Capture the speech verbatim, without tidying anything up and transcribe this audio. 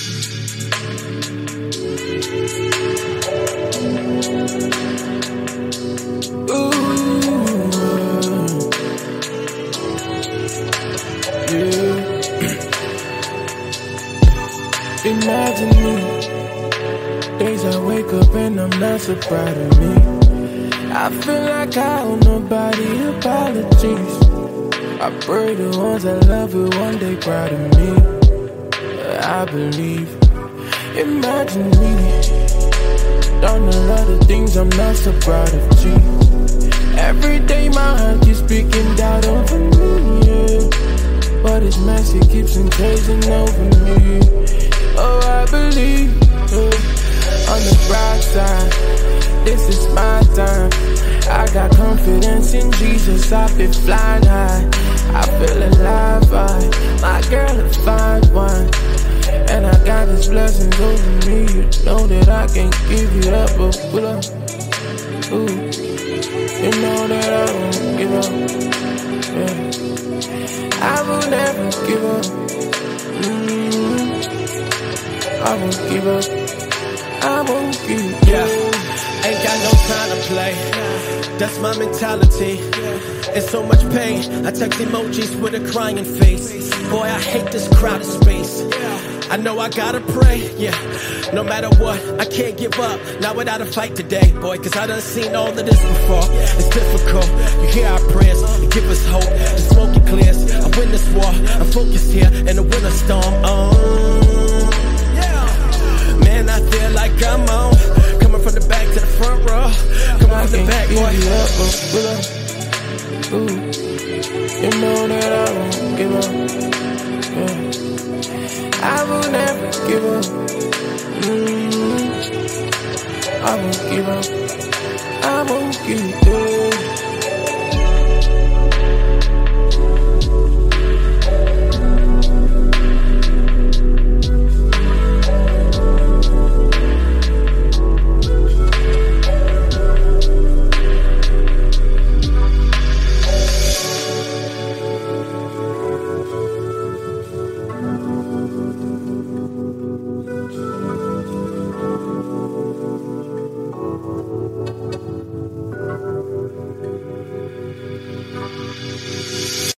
Imagine me, days I wake up and I'm not so proud of me. I feel like I owe nobody apologies. I pray the ones I love will one day proud of me. I believe. Imagine me, done a lot of things I'm not so proud of. G. Every day my heart keeps speaking doubt over me, yeah. But His mercy keeps on chasing over me. Oh, I believe, yeah. On the bright side, this is my time. I got confidence in Jesus, I've been flying high. I feel alive, I, my girl a fine one. And I got His blessings over me. You know that I can't give it up, but pull up. Ooh, you know that I won't give up, yeah. I will never give up, mm-hmm. I won't give up, I won't give up. Yeah, ain't got no time to play. That's my mentality. In so much pain, I text emojis with a crying face. Boy, I hate this crowded space. I know I gotta pray, yeah. No matter what, I can't give up. Not without a fight today, boy, cause I done seen all of this before. It's difficult, you hear our prayers, you give us hope. The smoke it clears, I win this war. I'm focused here in the winter storm. Um, yeah. Man, I feel like I'm on. Coming from the back to the front row. Coming from the back, boy. Ooh, you know that I won't give up, yeah. I will never give up, mm-hmm. I won't give up, I won't give up.